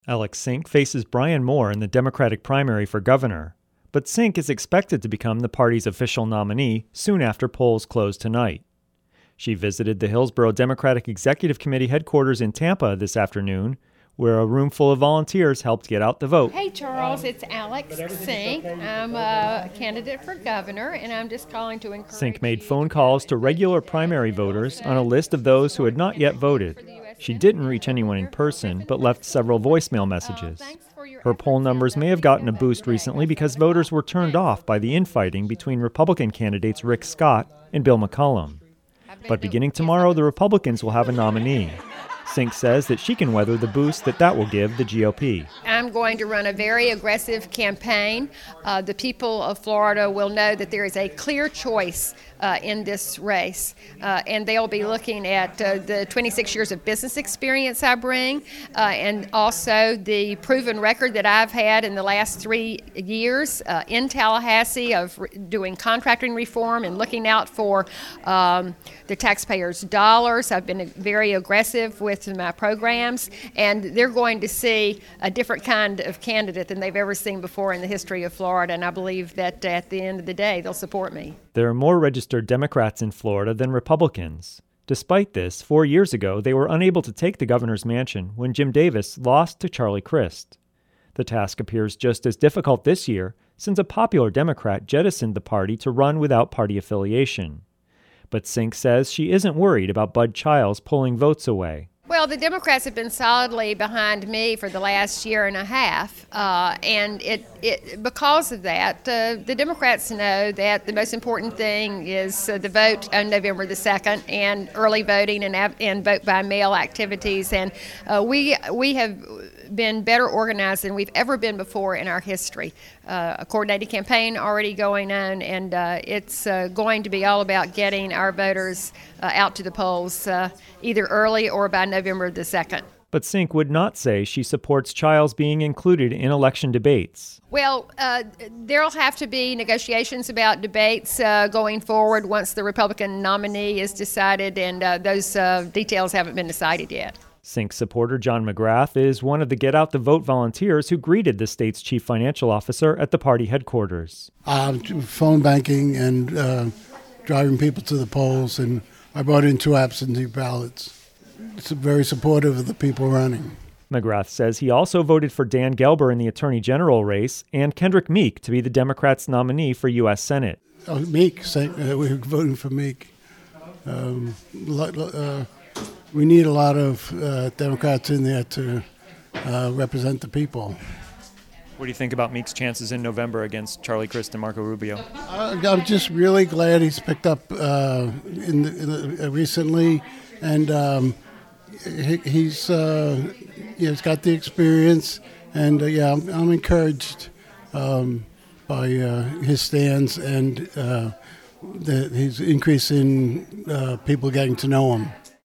Alex Sink faces Brian Moore in the Democratic primary for governor, but Sink is expected to become the party's official nominee soon after polls close tonight. She visited the Hillsborough Democratic Executive Committee headquarters in Tampa this afternoon, where a room full of volunteers helped get out the vote. Hey Charles, it's Alex Sink. I'm a candidate for governor, and I'm just calling to encourage Sink made phone calls to regular primary voters on a list of those who had not yet voted. She didn't reach anyone in person, but left several voicemail messages. Her poll numbers may have gotten a boost recently because voters were turned off by the infighting between Republican candidates Rick Scott and Bill McCollum. But beginning tomorrow, the Republicans will have a nominee. Sink says that she can weather the boost that will give the GOP. I'm going to run a very aggressive campaign. The people of Florida will know that there is a clear choice in this race, and they'll be looking at the 26 years of business experience I bring, and also the proven record that I've had in the last 3 years in Tallahassee of doing contracting reform and looking out for the taxpayers' dollars. I've been very aggressive with my programs, and they're going to see a different kind of candidate than they've ever seen before in the history of Florida, and I believe that at the end of the day, they'll support me. There are more registered Democrats in Florida than Republicans. Despite this, 4 years ago, they were unable to take the governor's mansion when Jim Davis lost to Charlie Crist. The task appears just as difficult this year, since a popular Democrat jettisoned the party to run without party affiliation. But Sink says she isn't worried about Bud Childs pulling votes away. Well, the Democrats have been solidly behind me for the last year and a half, and because of that, the Democrats know that the most important thing is the vote on November the 2nd and early voting and vote by mail activities, and we have been better organized than we've ever been before in our history. A coordinated campaign already going on, and it's going to be all about getting our voters out to the polls either early or by November the 2nd. But Sink would not say she supports Childs being included in election debates. Well, there'll have to be negotiations about debates going forward once the Republican nominee is decided, and those details haven't been decided yet. Sink supporter John McGrath is one of the Get Out the Vote volunteers who greeted the state's chief financial officer at the party headquarters. Phone banking and driving people to the polls, and I brought in 2 absentee ballots. It's very supportive of the people running. McGrath says he also voted for Dan Gelber in the Attorney General race and Kendrick Meek to be the Democrats' nominee for U.S. Senate. Meek, we're voting for Meek. We need a lot of Democrats in there to represent the people. What do you think about Meek's chances in November against Charlie Crist and Marco Rubio? I'm just really glad he's picked up recently, and he's got the experience, and I'm encouraged by his stance and his increase in people getting to know him.